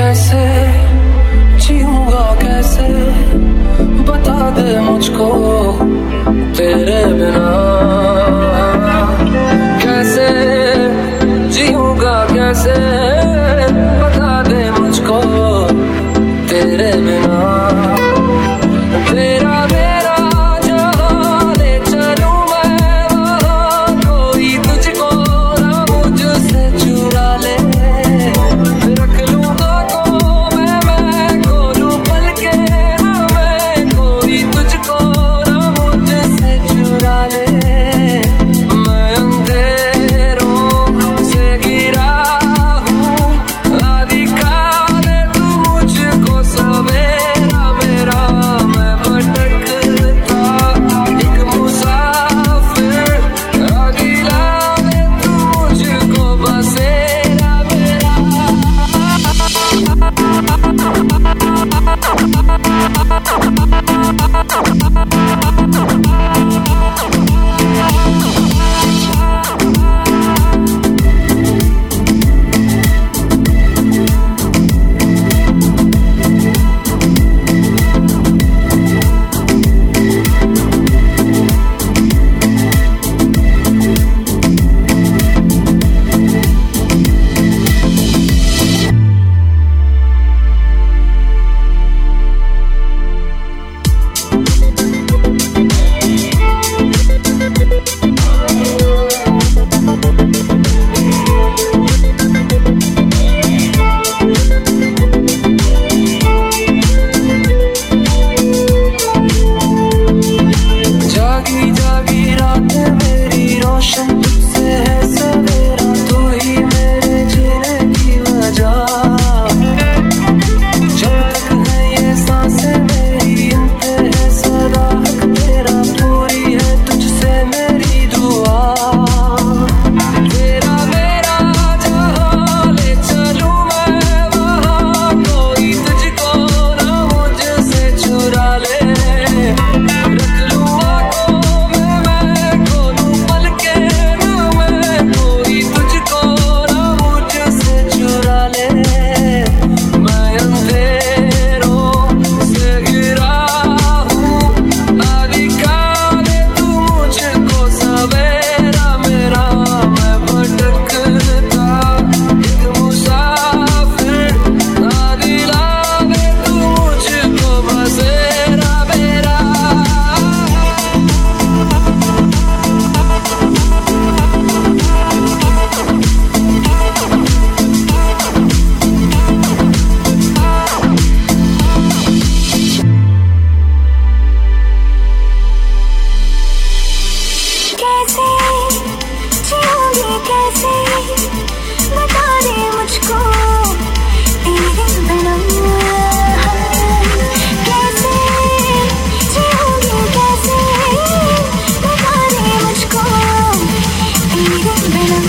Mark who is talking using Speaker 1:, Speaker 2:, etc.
Speaker 1: कैसे जीऊंगा कैसे बता दे मुझको तेरे बिना कैसे जीऊंगा कैसे बता दे मुझको तेरे बिना तेरा मेरा जहां ले चलूं मैं वहां कोई तुझको ना मुझसे चुरा ले रख लूंगा तो मैं खोलूं पल के ना मैं कोई तुझको ना मुझसे चुरा ले मैं अंधेरों से गिरा हूँ दिखा दे तू मुझको सवेरा मेरा मैं भटकता एक मुसाफिर दिला दे तू मुझको बसेरा मेरा जागी जागी रात मेरी रोशन तुझसे है सवेरा तू ही मेरे जीने की वजह जब तक है ये सांसें मेरी इन पे है सदा हक तेरा पूरी है तुझसे मेरी दुआ तेरा मेरा जहां ले चलूं मैं वहां कोई तुझको ना मुझसे चुरा ले रख लूंगा तो मैं खोलूं पल के ना मैं कोई तुझको ना मुझसे चुरा ले मैं अंधेरों से घिरा हूँ दिखा दे तू मुझको सवेरा मेरा मैं भटकता एक मुसाफिर दिला दे तू मुझको बसेरा मेरा
Speaker 2: कैसे जीऊंगी कैसे बता दे मुझको तेरे बिना कैसे जीऊंगी कैसे बता दे मुझको तेरे बिना